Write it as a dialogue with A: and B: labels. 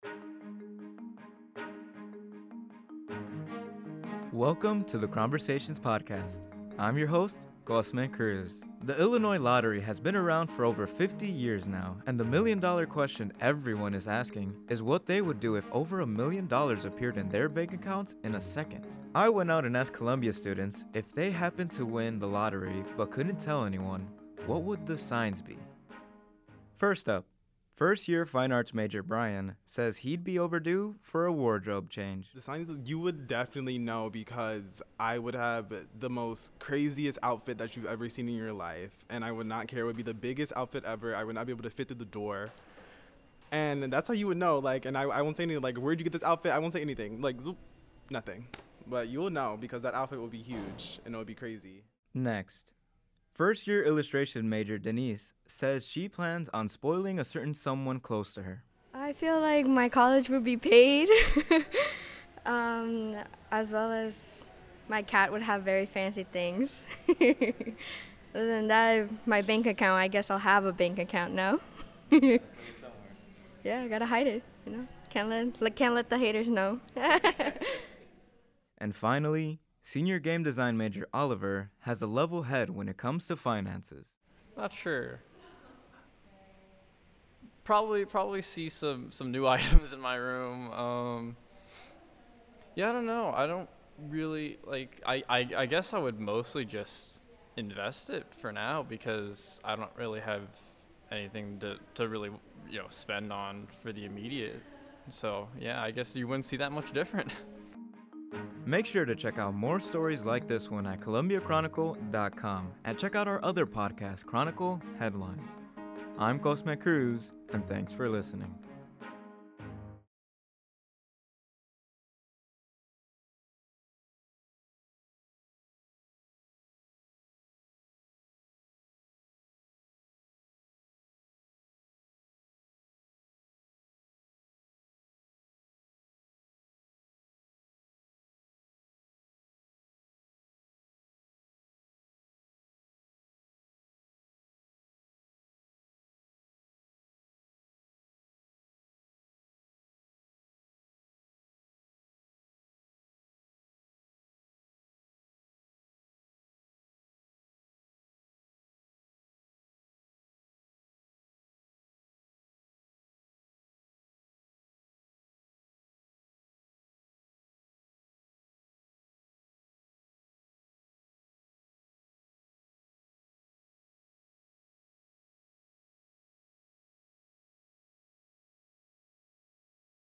A: Welcome to the Conversations Podcast. I'm your host, Cosme Cruz. The Illinois Lottery has been around for over 50 years now, and the million-dollar question everyone is asking is what they would do if over $1 million appeared in their bank accounts in a second. I went out and asked Columbia students if they happened to win the lottery but couldn't tell anyone, what would the signs be? First up, first-year fine arts major Brian says he'd be overdue for a wardrobe change.
B: The signs you would definitely know because I would have the most craziest outfit that you've ever seen in your life, and I would not care. It would be the biggest outfit ever. I would not be able to fit through the door. And that's how you would know, and I won't say anything, where'd you get this outfit? I won't say anything, zoop, nothing. But you will know because that outfit will be huge, and it will be crazy.
A: Next, first-year illustration major Denise says she plans on spoiling a certain someone close to her.
C: I feel like my college would be paid, as well as my cat would have very fancy things. Other than that, my bank account, I guess I'll have a bank account now. Yeah, I gotta hide it, Can't let the haters know.
A: And finally, senior game design major Oliver has a level head when it comes to finances.
D: Not sure. Probably see some new items in my room. Yeah, I don't know. I don't really I guess I would mostly just invest it for now because I don't really have anything to really spend on for the immediate. So yeah, I guess you wouldn't see that much different.
A: Make sure to check out more stories like this one at ColumbiaChronicle.com and check out our other podcast, Chronicle Headlines. I'm Cosme Cruz, and thanks for listening.